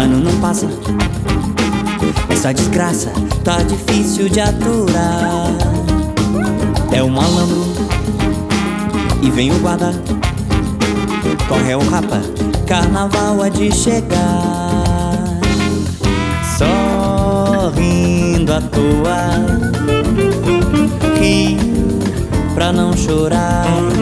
ano não passa, essa desgraça tá difícil de aturar. É um malandro e vem o guarda, corre o rapa, carnaval há de chegar. Sorrindo à toa, ri pra não chorar.